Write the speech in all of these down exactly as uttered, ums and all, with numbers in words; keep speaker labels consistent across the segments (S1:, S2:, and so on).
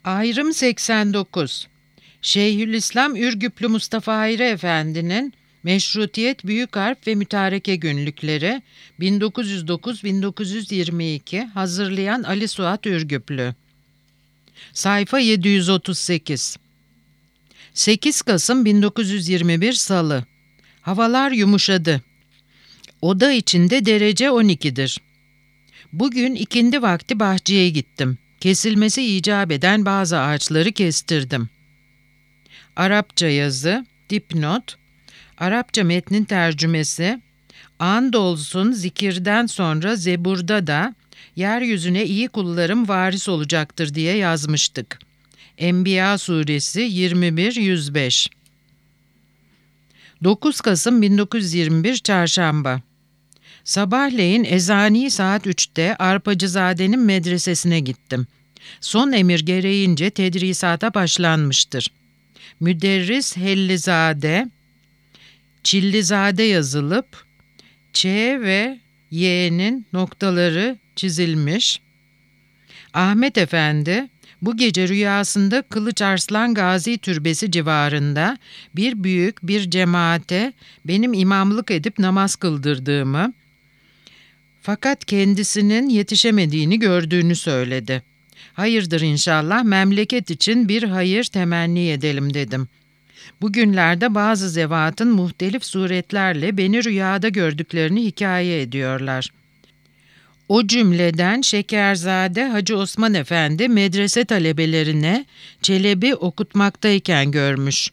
S1: Ayrım seksen dokuz. Şeyhülislam Ürgüplü Mustafa Hayri Efendi'nin Meşrutiyet Büyük Harp ve Mütareke Günlükleri bin dokuz yüz dokuz - bin dokuz yüz yirmi iki hazırlayan Ali Suat Ürgüplü. Sayfa yedi yüz otuz sekiz. sekiz Kasım bin dokuz yüz yirmi bir Salı. Havalar yumuşadı. Oda içinde derece on ikidir. Bugün ikindi vakti bahçeye gittim. Kesilmesi icap eden bazı ağaçları kestirdim. Arapça yazı, dipnot, Arapça metnin tercümesi, andolsun zikirden sonra Zebur'da da yeryüzüne iyi kullarım varis olacaktır diye yazmıştık. Enbiya suresi yirmi bir yüz beş. dokuz Kasım bin dokuz yüz yirmi bir Çarşamba. Sabahleyin ezani saat üçte Arpacızade'nin medresesine gittim. Son emir gereğince tedrisata başlanmıştır. Müderris Hellizade, Çillizade yazılıp Ç ve Y'nin noktaları çizilmiş. Ahmet Efendi bu gece rüyasında Kılıç Arslan Gazi Türbesi civarında bir büyük bir cemaate benim imamlık edip namaz kıldırdığımı, fakat kendisinin yetişemediğini gördüğünü söyledi. Hayırdır inşallah, memleket için bir hayır temenni edelim dedim. Bugünlerde bazı zevatın muhtelif suretlerle beni rüyada gördüklerini hikaye ediyorlar. O cümleden Şekerzade Hacı Osman Efendi medrese talebelerine Çelebi okutmaktayken görmüş.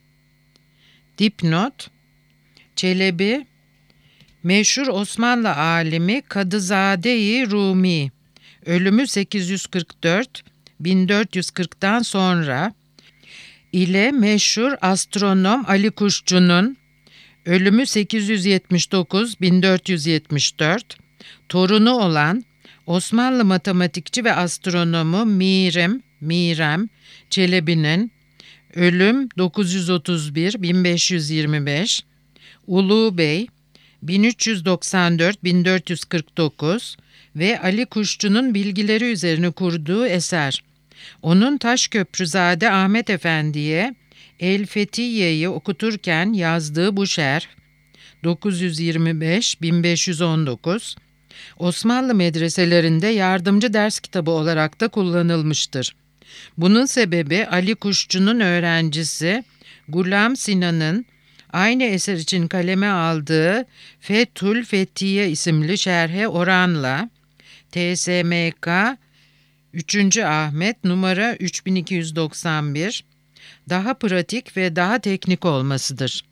S1: Dipnot: Çelebi, meşhur Osmanlı alimi Kadızade-i Rumi, ölümü sekiz yüz kırk dört - bin dört yüz kırk'tan sonra ile meşhur astronom Ali Kuşçu'nun ölümü sekiz yüz yetmiş dokuz - bin dört yüz yetmiş dört, torunu olan Osmanlı matematikçi ve astronomu Mirim, Mirem Çelebi'nin ölüm dokuz yüz otuz bir - bin beş yüz yirmi beş, Ulu Bey bin üç yüz doksan dört - bin dört yüz kırk dokuz ve Ali Kuşçu'nun bilgileri üzerine kurduğu eser. Onun Taşköprüzade Ahmet Efendi'ye El Fethiye'yi okuturken yazdığı bu şerh dokuz yüz yirmi beş - bin beş yüz on dokuz Osmanlı medreselerinde yardımcı ders kitabı olarak da kullanılmıştır. Bunun sebebi Ali Kuşçu'nun öğrencisi Gulam Sinan'ın aynı eser için kaleme aldığı Fethül Fethiye isimli şerhe oranla T S M K üçüncü Ahmet numara üç bin iki yüz doksan bir daha pratik ve daha teknik olmasıdır.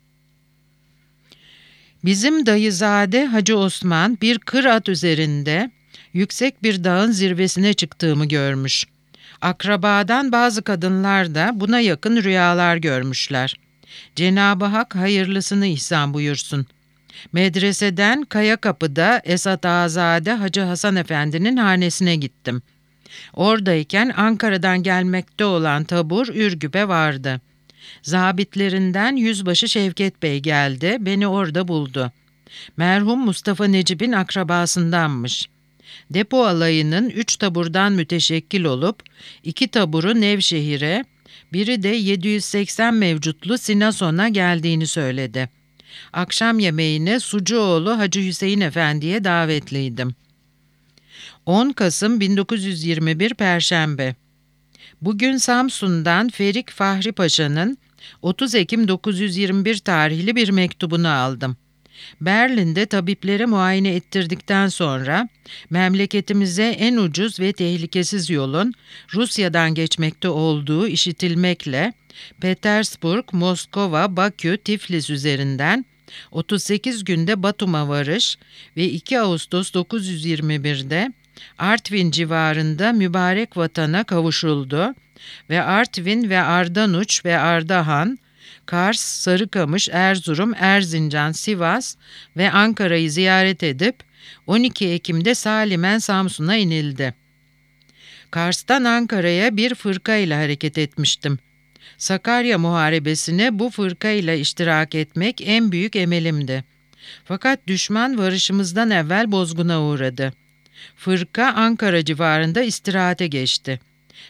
S1: Bizim dayızade Hacı Osman bir kır at üzerinde yüksek bir dağın zirvesine çıktığımı görmüş. Akrabadan bazı kadınlar da buna yakın rüyalar görmüşler. Cenab-ı Hak hayırlısını ihsan buyursun. Medreseden Kayakapı'da Esat Ağazade Hacı Hasan Efendi'nin hanesine gittim. Oradayken Ankara'dan gelmekte olan tabur Ürgüp'e vardı. Zabitlerinden Yüzbaşı Şevket Bey geldi, beni orada buldu. Merhum Mustafa Necip'in akrabasındanmış. Depo alayının üç taburdan müteşekkil olup, iki taburu Nevşehir'e, biri de yedi yüz seksen mevcutlu Sinason'a geldiğini söyledi. Akşam yemeğine Sucuoğlu Hacı Hüseyin Efendi'ye davetliydim. on Kasım bin dokuz yüz yirmi bir Perşembe. Bugün Samsun'dan Ferik Fahri Paşa'nın otuz Ekim dokuz yüz yirmi bir tarihli bir mektubunu aldım. Berlin'de tabipleri muayene ettirdikten sonra memleketimize en ucuz ve tehlikesiz yolun Rusya'dan geçmekte olduğu işitilmekle Petersburg, Moskova, Bakü, Tiflis üzerinden otuz sekiz günde Batum'a varış ve iki Ağustos dokuz yüz yirmi bir'de Artvin civarında mübarek vatana kavuşuldu ve Artvin ve Ardanuç ve Ardahan, Kars, Sarıkamış, Erzurum, Erzincan, Sivas ve Ankara'yı ziyaret edip on iki Ekim'de salimen Samsun'a inildi. Kars'tan Ankara'ya bir fırka ile hareket etmiştim. Sakarya Muharebesi'ne bu fırka ile iştirak etmek en büyük emelimdi. Fakat düşman varışımızdan evvel bozguna uğradı. Fırka Ankara civarında istirahate geçti.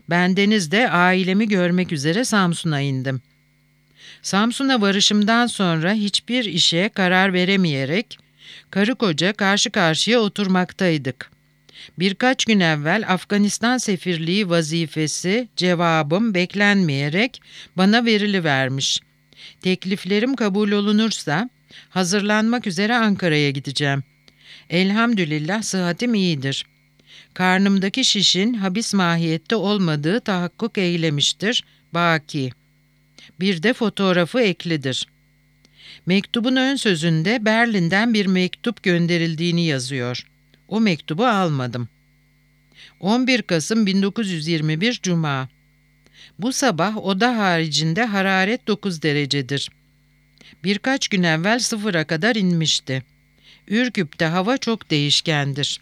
S1: Bendeniz de ailemi görmek üzere Samsun'a indim. Samsun'a varışımdan sonra hiçbir işe karar veremeyerek karı koca karşı karşıya oturmaktaydık. Birkaç gün evvel Afganistan sefirliği vazifesi cevabım beklenmeyerek bana verilivermiş. Tekliflerim kabul olunursa hazırlanmak üzere Ankara'ya gideceğim. Elhamdülillah sıhhatim iyidir. Karnımdaki şişin habis mahiyette olmadığı tahakkuk eylemiştir. Baki. Bir de fotoğrafı eklidir. Mektubun ön sözünde Berlin'den bir mektup gönderildiğini yazıyor. O mektubu almadım. on bir Kasım bin dokuz yüz yirmi bir Cuma. Bu sabah oda haricinde hararet dokuz derecedir. Birkaç gün evvel sıfıra kadar inmişti. Ürgüp'te hava çok değişkendir.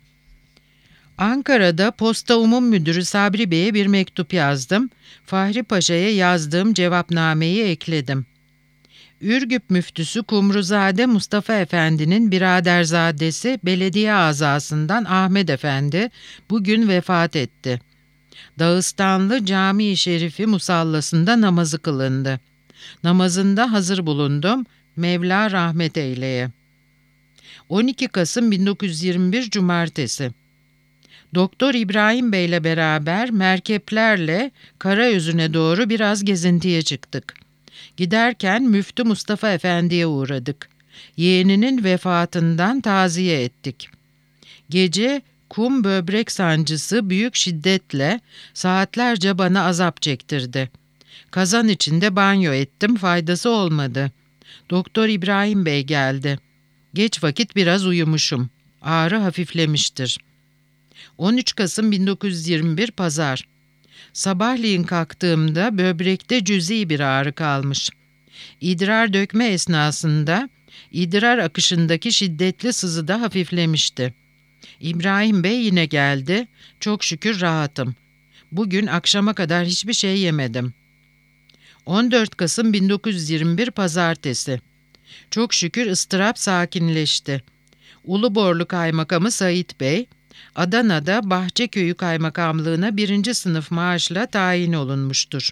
S1: Ankara'da Posta Umum Müdürü Sabri Bey'e bir mektup yazdım. Fahri Paşa'ya yazdığım cevapnameyi ekledim. Ürgüp müftüsü Kumruzade Mustafa Efendi'nin biraderzadesi belediye azasından Ahmet Efendi bugün vefat etti. Dağıstanlı Camii Şerifi musallasında namazı kılındı. Namazında hazır bulundum. Mevla rahmet eyleye. on iki Kasım bin dokuz yüz yirmi bir Cumartesi. Doktor İbrahim Bey'le beraber merkeplerle Karayüzü'ne doğru biraz gezintiye çıktık. Giderken Müftü Mustafa Efendi'ye uğradık. Yeğeninin vefatından taziye ettik. Gece kum böbrek sancısı büyük şiddetle saatlerce bana azap çektirdi. Kazan içinde banyo ettim, faydası olmadı. Doktor İbrahim Bey geldi. Geç vakit biraz uyumuşum. Ağrı hafiflemiştir. on üç Kasım bin dokuz yüz yirmi bir Pazar. Sabahleyin kalktığımda böbrekte cüz'i bir ağrı kalmış. İdrar dökme esnasında idrar akışındaki şiddetli sızı da hafiflemişti. İbrahim Bey yine geldi. Çok şükür rahatım. Bugün akşama kadar hiçbir şey yemedim. on dört Kasım bin dokuz yüz yirmi bir Pazartesi. Çok şükür ıstırap sakinleşti. Uluborlu Kaymakamı Sait Bey, Adana'da Bahçeköy'ü Kaymakamlığına birinci sınıf maaşla tayin olunmuştur.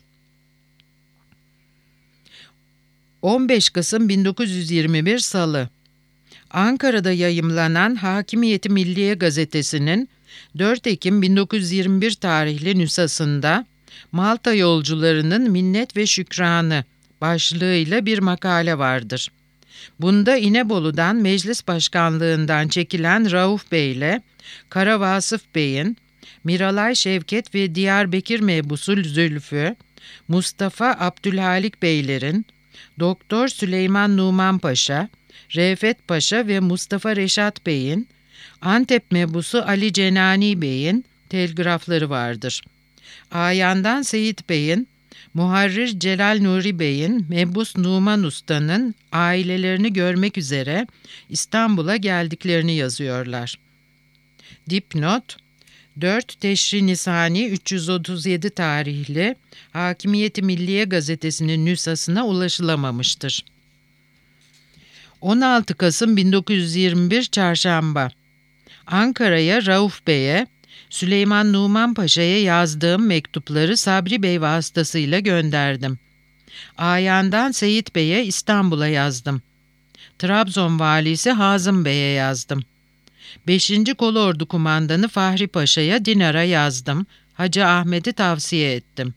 S1: on beş Kasım bin dokuz yüz yirmi bir Salı. Ankara'da yayımlanan Hakimiyeti Milliye gazetesinin dört Ekim bin dokuz yüz yirmi bir tarihli nüshasında Malta yolcularının minnet ve şükranı başlığıyla bir makale vardır. Bunda İnebolu'dan meclis başkanlığından çekilen Rauf Bey ile Kara Vasıf Bey'in, Miralay Şevket ve Diyarbakır mebusu Zülfü, Mustafa Abdülhalik Beylerin, Doktor Süleyman Numan Paşa, Refet Paşa ve Mustafa Reşat Bey'in, Antep mebusu Ali Cenani Bey'in telgrafları vardır. Ayan'dan Seyit Bey'in, Muharrir Celal Nuri Bey'in, Mebus Numan Usta'nın ailelerini görmek üzere İstanbul'a geldiklerini yazıyorlar. Dipnot, dört Teşri Nisani üç yüz otuz yedi tarihli Hakimiyeti Milliye gazetesinin nüshasına ulaşılamamıştır. on altı Kasım bin dokuz yüz yirmi bir Çarşamba. Ankara'ya Rauf Bey'e, Süleyman Numan Paşa'ya yazdığım mektupları Sabri Bey vasıtasıyla gönderdim. Ayan'dan Seyit Bey'e İstanbul'a yazdım. Trabzon valisi Hazım Bey'e yazdım. beşinci Kolordu Kumandanı Fahri Paşa'ya Dinar'a yazdım. Hacı Ahmet'i tavsiye ettim.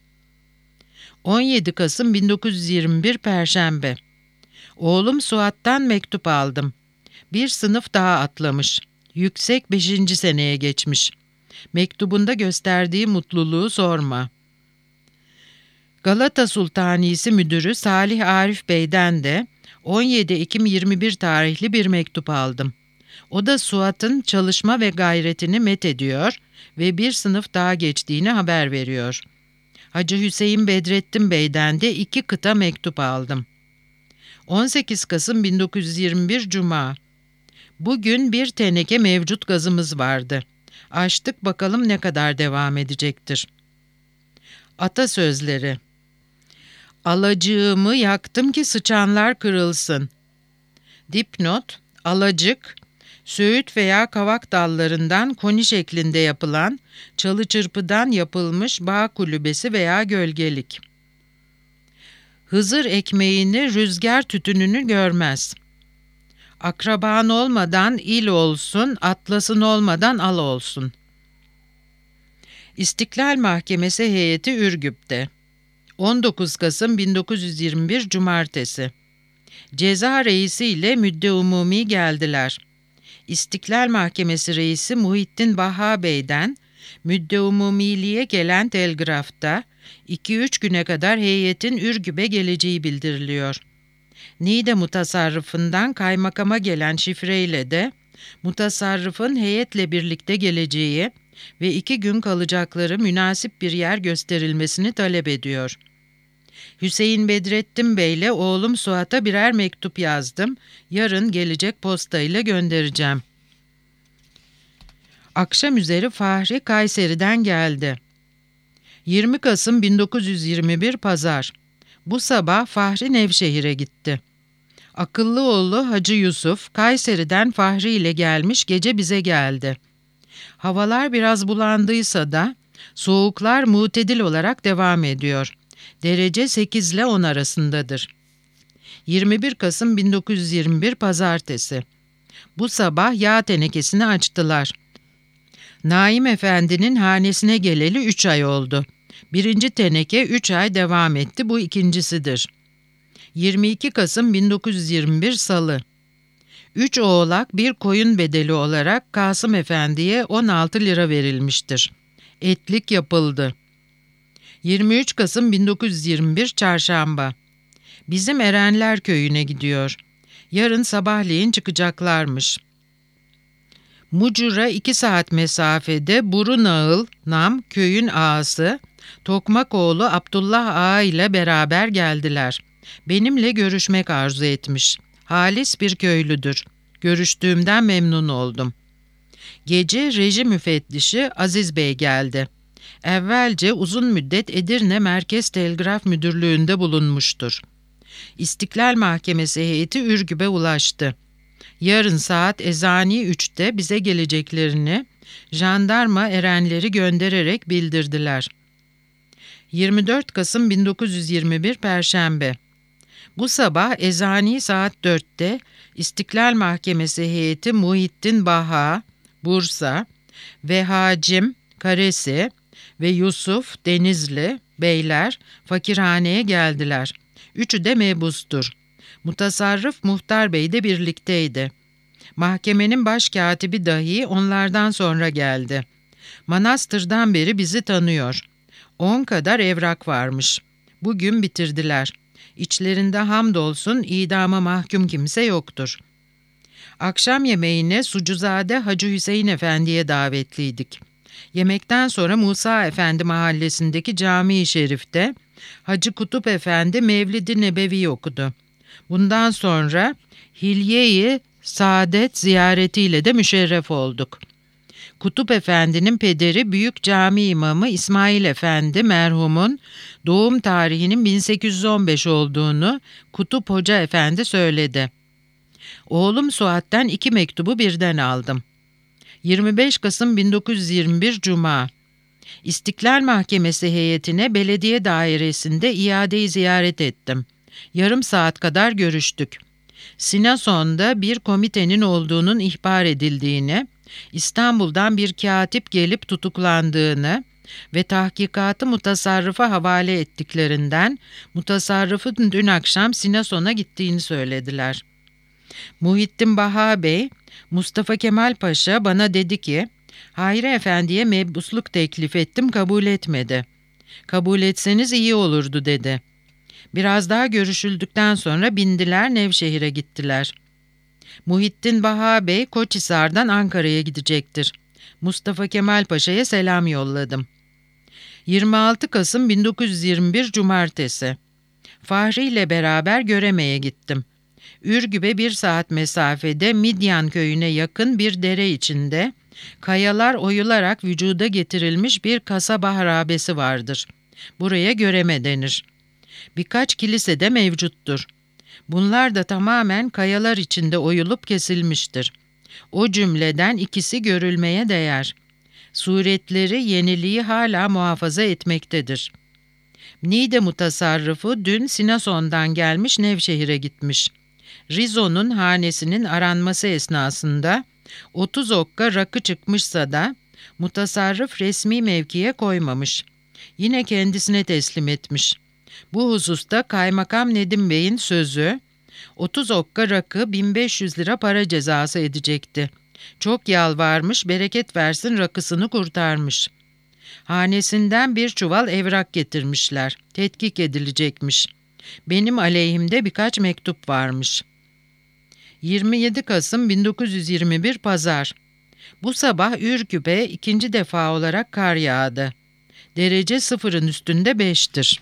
S1: on yedi Kasım bin dokuz yüz yirmi bir Perşembe. Oğlum Suat'tan mektup aldım. Bir sınıf daha atlamış. Yüksek beşinci seneye geçmiş. Mektubunda gösterdiği mutluluğu sorma. Galata Sultanisi Müdürü Salih Arif Bey'den de on yedi Ekim yirmi bir tarihli bir mektup aldım. O da Suat'ın çalışma ve gayretini methediyor ve bir sınıf daha geçtiğini haber veriyor. Hacı Hüseyin Bedrettin Bey'den de iki kıta mektup aldım. on sekiz Kasım bin dokuz yüz yirmi bir Cuma. Bugün bir teneke mevcut gazımız vardı. Açtık, bakalım ne kadar devam edecektir. Atasözleri. Alacığımı yaktım ki sıçanlar kırılsın. Dipnot, alacık, söğüt veya kavak dallarından koni şeklinde yapılan, çalı çırpıdan yapılmış bağ kulübesi veya gölgelik. Hızır ekmeğini, rüzgar tütününü görmez. Akraban olmadan il olsun, atlasın olmadan al olsun. İstiklal Mahkemesi heyeti Ürgüp'te. on dokuz Kasım bin dokuz yüz yirmi bir Cumartesi. Ceza reisi ile müddeumumi geldiler. İstiklal Mahkemesi reisi Muhittin Baha Bey'den müddeumumiliğe gelen telgrafta iki üç güne kadar heyetin Ürgüp'e geleceği bildiriliyor. Niğde mutasarrıfından kaymakama gelen şifreyle de mutasarrıfın heyetle birlikte geleceği ve iki gün kalacakları münasip bir yer gösterilmesini talep ediyor. Hüseyin Bedrettin Bey'le oğlum Suat'a birer mektup yazdım. Yarın gelecek postayla göndereceğim. Akşam üzeri Fahri Kayseri'den geldi. yirmi Kasım bin dokuz yüz yirmi bir Pazar. Bu sabah Fahri Nevşehir'e gitti. Akıllıoğlu Hacı Yusuf Kayseri'den Fahri ile gelmiş, gece bize geldi. Havalar biraz bulandıysa da soğuklar mutedil olarak devam ediyor. Derece sekiz ile on arasındadır. yirmi bir Kasım bin dokuz yüz yirmi bir Pazartesi. Bu sabah yağ tenekesini açtılar. Naim Efendi'nin hanesine geleli üç ay oldu. Birinci teneke üç ay devam etti, bu ikincisidir. yirmi iki Kasım bin dokuz yüz yirmi bir Salı. Üç oğlak bir koyun bedeli olarak Kasım Efendi'ye on altı lira verilmiştir. Etlik yapıldı. yirmi üç Kasım bin dokuz yüz yirmi bir Çarşamba. Bizim Erenler Köyü'ne gidiyor. Yarın sabahleyin çıkacaklarmış. Mucur'a iki saat mesafede Burunağıl, Nam, köyün ağası, Tokmakoğlu Abdullah Ağa ile beraber geldiler. Benimle görüşmek arzu etmiş. Halis bir köylüdür. Görüştüğümden memnun oldum. Gece reji müfettişi Aziz Bey geldi. Evvelce uzun müddet Edirne Merkez Telgraf Müdürlüğü'nde bulunmuştur. İstiklal Mahkemesi heyeti Ürgüp'e ulaştı. Yarın saat ezani üçte bize geleceklerini jandarma erenleri göndererek bildirdiler. yirmi dört Kasım bin dokuz yüz yirmi bir Perşembe. Bu sabah ezani saat dörtte İstiklal Mahkemesi heyeti Muhittin Baha, Bursa ve Hacim, Karesi ve Yusuf, Denizli, Beyler fakirhaneye geldiler. Üçü de mebustur. Mutasarrıf Muhtar Bey de birlikteydi. Mahkemenin başkatibi dahi onlardan sonra geldi. Manastırdan beri bizi tanıyor. On kadar evrak varmış. Bugün bitirdiler. İçlerinde hamdolsun idama mahkum kimse yoktur. Akşam yemeğine Sucuzade Hacı Hüseyin Efendi'ye davetliydik. Yemekten sonra Musa Efendi mahallesindeki Cami-i Şerif'te Hacı Kutup Efendi Mevlid-i Nebevi okudu. Bundan sonra Hilye-i Saadet ziyaretiyle de müşerref olduk. Kutup Efendi'nin pederi Büyük Cami İmamı İsmail Efendi merhumun doğum tarihinin bin sekiz yüz on beş olduğunu Kutup Hoca Efendi söyledi. Oğlum Suat'tan iki mektubu birden aldım. yirmi beş Kasım bin dokuz yüz yirmi bir Cuma. İstiklal Mahkemesi heyetine belediye dairesinde iadeyi ziyaret ettim. Yarım saat kadar görüştük. Sinason'da bir komitenin olduğunun ihbar edildiğini, İstanbul'dan bir katip gelip tutuklandığını ve tahkikatı mutasarrıfa havale ettiklerinden mutasarrıfın dün akşam Sinason'a gittiğini söylediler. Muhittin Baha Bey, Mustafa Kemal Paşa bana dedi ki, Hayri Efendi'ye mebusluk teklif ettim, kabul etmedi. Kabul etseniz iyi olurdu dedi. Biraz daha görüşüldükten sonra bindiler, Nevşehir'e gittiler. Muhittin Baha Bey Koçhisar'dan Ankara'ya gidecektir. Mustafa Kemal Paşa'ya selam yolladım. yirmi altı Kasım bin dokuz yüz yirmi bir Cumartesi. Fahri ile beraber Göreme'ye gittim. Ürgüp'e bir saat mesafede Midyan köyüne yakın bir dere içinde kayalar oyularak vücuda getirilmiş bir kasaba harabesi vardır. Buraya Göreme denir. Birkaç kilise de mevcuttur. Bunlar da tamamen kayalar içinde oyulup kesilmiştir. O cümleden ikisi görülmeye değer. Suretleri yeniliği hala muhafaza etmektedir. Niğde mutasarrıfı dün Sinason'dan gelmiş Nevşehir'e gitmiş. Rizo'nun hanesinin aranması esnasında otuz okka rakı çıkmışsa da mutasarrıf resmi mevkiye koymamış. Yine kendisine teslim etmiş. Bu hususta Kaymakam Nedim Bey'in sözü, otuz okka rakı bin beş yüz lira para cezası edecekti. Çok yalvarmış, bereket versin rakısını kurtarmış. Hanesinden bir çuval evrak getirmişler. Tetkik edilecekmiş. Benim aleyhimde birkaç mektup varmış. yirmi yedi Kasım bin dokuz yüz yirmi bir Pazar. Bu sabah Ürgüp'e ikinci defa olarak kar yağdı. Derece sıfırın üstünde beştir.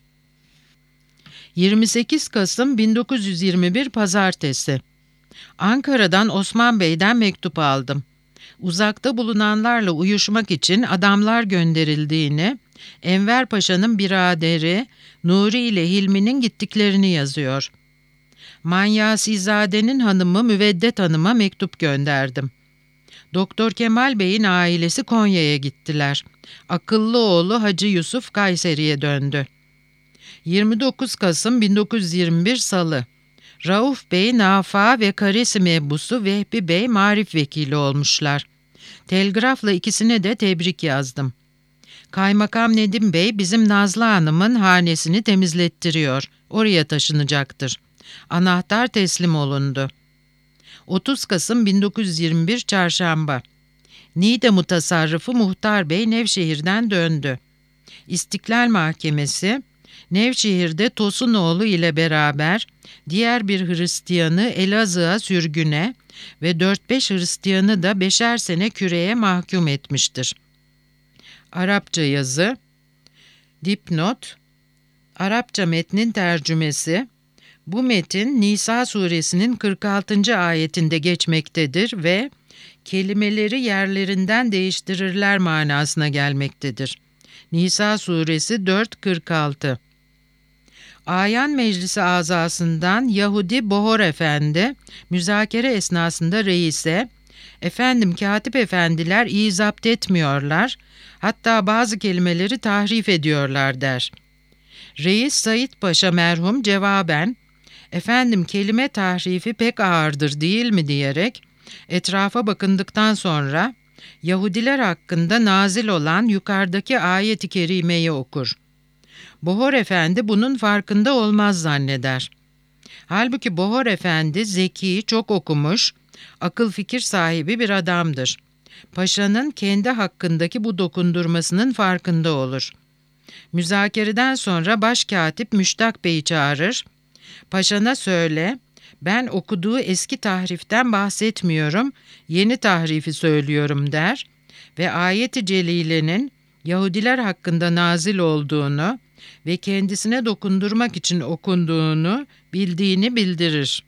S1: yirmi sekiz Kasım bin dokuz yüz yirmi bir Pazartesi. Ankara'dan Osman Bey'den mektup aldım. Uzakta bulunanlarla uyuşmak için adamlar gönderildiğini, Enver Paşa'nın biraderi Nuri ile Hilmi'nin gittiklerini yazıyor. Manyasizade'nin hanımı Müveddet Hanım'a mektup gönderdim. Doktor Kemal Bey'in ailesi Konya'ya gittiler. Akıllı oğlu Hacı Yusuf Kayseri'ye döndü. yirmi dokuz Kasım bin dokuz yüz yirmi bir Salı. Rauf Bey, Nafa ve Karesi Mebbusu Vehbi Bey marif vekili olmuşlar. Telgrafla ikisine de tebrik yazdım. Kaymakam Nedim Bey bizim Nazlı Hanım'ın hanesini temizlettiriyor. Oraya taşınacaktır. Anahtar teslim olundu. otuz Kasım bin dokuz yüz yirmi bir Çarşamba. Niğde mutasarrıfı Muhtar Bey Nevşehir'den döndü. İstiklal Mahkemesi, Nevşehir'de Tosunoğlu ile beraber diğer bir Hristiyanı Elazığ'a sürgüne ve dört beş Hristiyanı da beşer sene küreye mahkum etmiştir. Arapça yazı, dipnot, Arapça metnin tercümesi, bu metin Nisa suresinin kırk altıncı ayetinde geçmektedir ve kelimeleri yerlerinden değiştirirler manasına gelmektedir. Nisa suresi dört kırk altı. Ayan Meclisi azasından Yahudi Bohor Efendi, müzakere esnasında reise, "Efendim, katip efendiler iyi zapt etmiyorlar, hatta bazı kelimeleri tahrif ediyorlar" der. Reis Said Paşa merhum cevaben, "Efendim, kelime tahrifi pek ağırdır değil mi?" diyerek etrafa bakındıktan sonra Yahudiler hakkında nazil olan yukarıdaki ayet-i kerimeyi okur. Bohor Efendi bunun farkında olmaz zanneder. Halbuki Bohor Efendi zeki, çok okumuş, akıl fikir sahibi bir adamdır. Paşanın kendi hakkındaki bu dokundurmasının farkında olur. Müzakereden sonra başkatip Müştak Bey'i çağırır. "Paşana söyle, ben okuduğu eski tahriften bahsetmiyorum, yeni tahrifi söylüyorum" der ve ayet-i celilenin Yahudiler hakkında nazil olduğunu ve kendisine dokundurmak için okunduğunu bildiğini bildirir.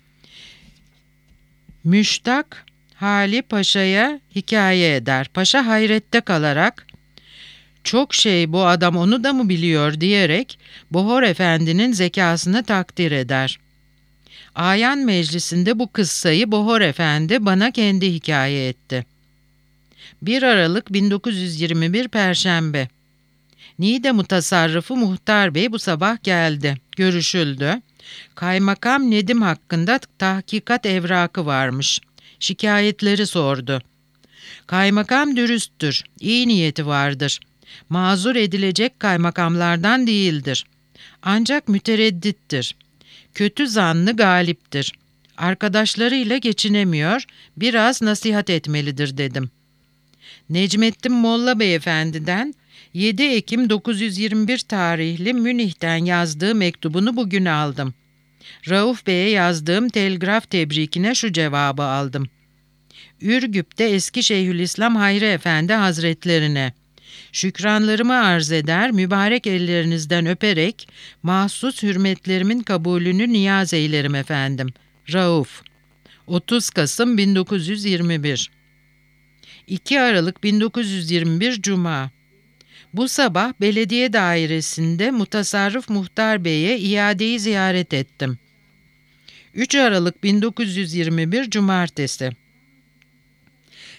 S1: Müştak hali Paşa'ya hikaye eder. Paşa hayrette kalarak, "Çok şey, bu adam onu da mı biliyor?" diyerek Bohor Efendi'nin zekasını takdir eder. Ayan Meclisi'nde bu kıssayı Bohor Efendi bana kendi hikaye etti. bir Aralık bin dokuz yüz yirmi bir Perşembe. Niğde mutasarrıfı Muhtar Bey bu sabah geldi. Görüşüldü. Kaymakam Nedim hakkında tahkikat evrakı varmış. Şikayetleri sordu. Kaymakam dürüsttür, iyi niyeti vardır. Mazur edilecek kaymakamlardan değildir. Ancak mütereddittir. Kötü zanlı galiptir. Arkadaşlarıyla geçinemiyor, biraz nasihat etmelidir" dedim. Necmettin Molla Beyefendi'den yedi Ekim dokuz yüz yirmi bir tarihli Münih'ten yazdığı mektubunu bugün aldım. Rauf Bey'e yazdığım telgraf tebrikine şu cevabı aldım. Ürgüp'te eski Şeyhülislam Hayri Efendi Hazretlerine şükranlarımı arz eder, mübarek ellerinizden öperek mahsus hürmetlerimin kabulünü niyaz eylerim efendim. Rauf. otuz Kasım bin dokuz yüz yirmi bir. iki Aralık bin dokuz yüz yirmi bir Cuma. Bu sabah belediye dairesinde mutasarrıf Muhtar Bey'e iadeyi ziyaret ettim. üç Aralık bin dokuz yüz yirmi bir Cumartesi.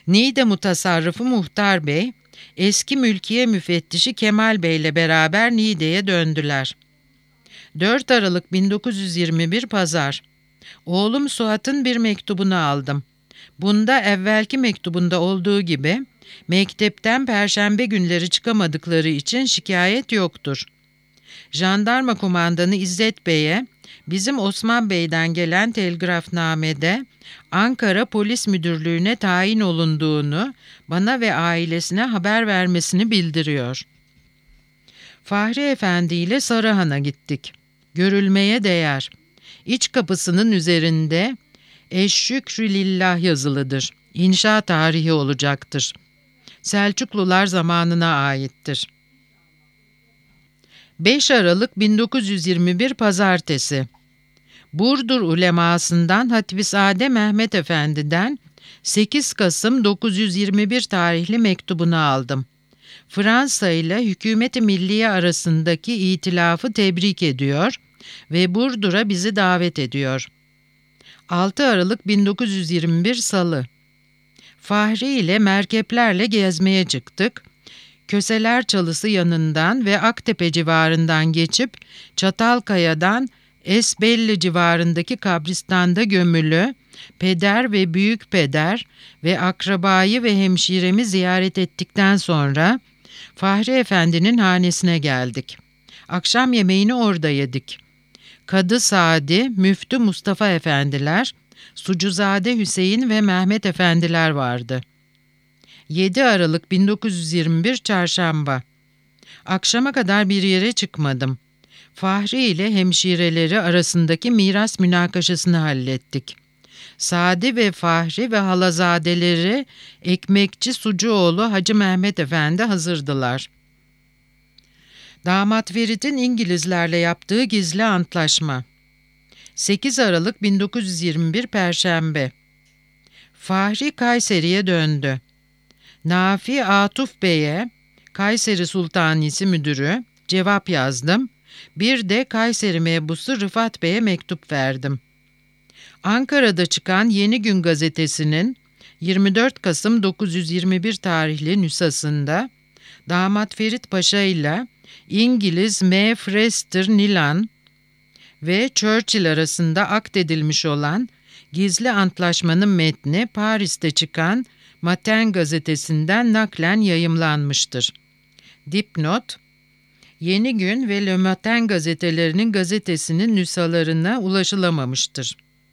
S1: Niğde Mutasarrıfı Muhtar Bey, eski mülkiye müfettişi Kemal Bey ile beraber Niğde'ye döndüler. dört Aralık bin dokuz yüz yirmi bir Pazar. Oğlum Suat'ın bir mektubunu aldım. Bunda evvelki mektubunda olduğu gibi mektepten perşembe günleri çıkamadıkları için şikayet yoktur. Jandarma kumandanı İzzet Bey'e bizim Osman Bey'den gelen telgrafnamede Ankara Polis Müdürlüğü'ne tayin olunduğunu bana ve ailesine haber vermesini bildiriyor. Fahri Efendi ile Sarıhan'a gittik. Görülmeye değer. İç kapısının üzerinde Eşşükrü Lillah yazılıdır. İnşa tarihi olacaktır. Selçuklular zamanına aittir. beş Aralık bin dokuz yüz yirmi bir Pazartesi. Burdur ulemasından Hatibizade Mehmet Efendi'den sekiz Kasım dokuz yüz yirmi bir tarihli mektubunu aldım. Fransa ile Hükümet-i Milliye arasındaki itilafı tebrik ediyor ve Burdur'a bizi davet ediyor. altı Aralık bin dokuz yüz yirmi bir Salı. Fahri ile merkeplerle gezmeye çıktık. Köseler Çalısı yanından ve Aktepe civarından geçip Çatalkaya'dan Esbelli civarındaki kabristanda gömülü peder ve büyük peder ve akrabayı ve hemşiremi ziyaret ettikten sonra Fahri Efendi'nin hanesine geldik. Akşam yemeğini orada yedik. Kadı Sadi, Müftü Mustafa Efendiler, Sucuzade Hüseyin ve Mehmet Efendiler vardı. yedi Aralık bin dokuz yüz yirmi bir Çarşamba. Akşama kadar bir yere çıkmadım. Fahri ile hemşireleri arasındaki miras münakaşasını hallettik. Sadi ve Fahri ve halazadeleri Ekmekçi Sucuoğlu Hacı Mehmet Efendi hazırdılar. Damat Ferit'in İngilizlerle yaptığı gizli antlaşma. sekiz Aralık bin dokuz yüz yirmi bir Perşembe. Fahri Kayseri'ye döndü. Nafi Atuf Bey'e, Kayseri Sultanisi Müdürü, cevap yazdım. Bir de Kayseri mebusu Rıfat Bey'e mektup verdim. Ankara'da çıkan Yeni Gün gazetesinin yirmi dört Kasım dokuz yüz yirmi bir tarihli nüshasında Damat Ferit Paşa ile İngiliz M. Frester Nilan ve Churchill arasında akdedilmiş olan gizli antlaşmanın metni Paris'te çıkan Matin gazetesinden naklen yayımlanmıştır. Dipnot: Yeni Gün ve Le Matin gazetelerinin gazetesinin nüshalarına ulaşılamamıştır.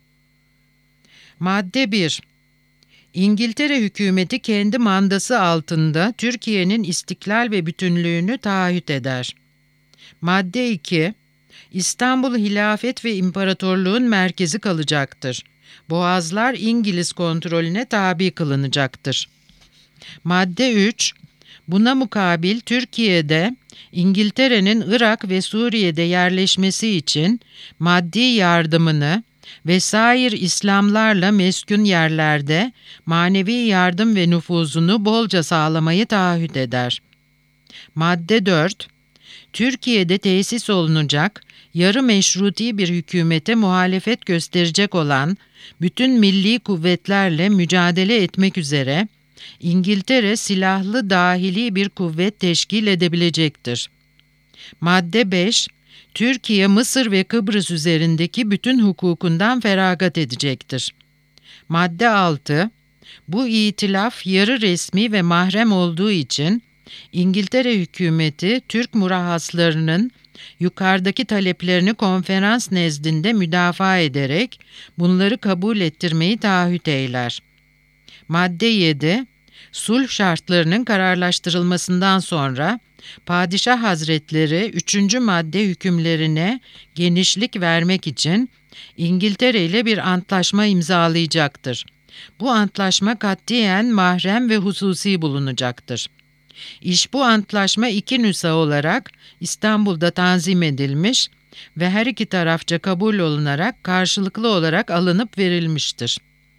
S1: Madde bir. İngiltere hükümeti kendi mandası altında Türkiye'nin istiklal ve bütünlüğünü taahhüt eder. Madde iki. İstanbul Hilafet ve İmparatorluğun merkezi kalacaktır. Boğazlar İngiliz kontrolüne tabi kılınacaktır. Madde üç. Buna mukabil Türkiye'de İngiltere'nin Irak ve Suriye'de yerleşmesi için maddi yardımını vesair İslamlarla meskun yerlerde manevi yardım ve nüfuzunu bolca sağlamayı taahhüt eder. Madde dört. Türkiye'de tesis olunacak yarı meşruti bir hükümete muhalefet gösterecek olan bütün milli kuvvetlerle mücadele etmek üzere İngiltere silahlı dahili bir kuvvet teşkil edebilecektir. Madde beş. Türkiye, Mısır ve Kıbrıs üzerindeki bütün hukukundan feragat edecektir. Madde altı. Bu itilaf yarı resmi ve mahrem olduğu için İngiltere hükümeti Türk murahhaslarının yukarıdaki taleplerini konferans nezdinde müdafaa ederek bunları kabul ettirmeyi taahhüt eyler. Madde yedi. Sulh şartlarının kararlaştırılmasından sonra Padişah Hazretleri üçüncü madde hükümlerine genişlik vermek için İngiltere ile bir antlaşma imzalayacaktır. Bu antlaşma katiyen mahrem ve hususi bulunacaktır. İş bu antlaşma iki nüsha olarak İstanbul'da tanzim edilmiş ve her iki tarafça kabul olunarak karşılıklı olarak alınıp verilmiştir.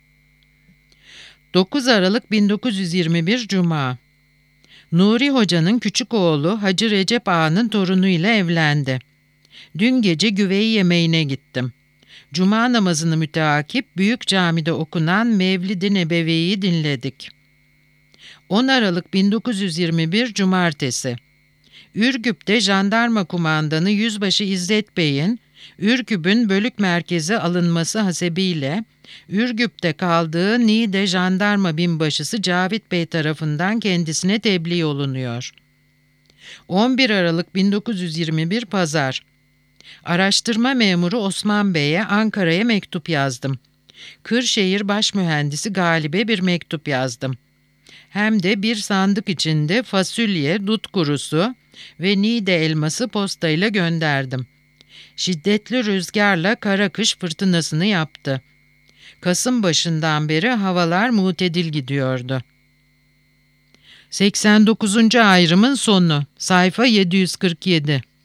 S1: dokuz Aralık bin dokuz yüz yirmi bir Cuma. Nuri Hoca'nın küçük oğlu Hacı Recep Ağa'nın torunuyla evlendi. Dün gece güveyi yemeğine gittim. Cuma namazını müteakip büyük camide okunan Mevlid-i Nebevi'yi dinledik. on Aralık bin dokuz yüz yirmi bir Cumartesi. Ürgüp'te Jandarma Kumandanı Yüzbaşı İzzet Bey'in Ürgüp'ün bölük merkezi alınması hasebiyle Ürgüp'te kaldığı Niğde Jandarma Binbaşısı Cavit Bey tarafından kendisine tebliğ olunuyor. on bir Aralık bin dokuz yüz yirmi bir Pazar. Araştırma memuru Osman Bey'e Ankara'ya mektup yazdım. Kırşehir Başmühendisi Galip'e bir mektup yazdım. Hem de bir sandık içinde fasulye, dut kurusu ve Niğde elması postayla gönderdim. Şiddetli rüzgarla kara kış fırtınasını yaptı. Kasım başından beri havalar mutedil gidiyordu. seksen dokuzuncu ayrımın sonu. Sayfa yedi yüz kırk yedi.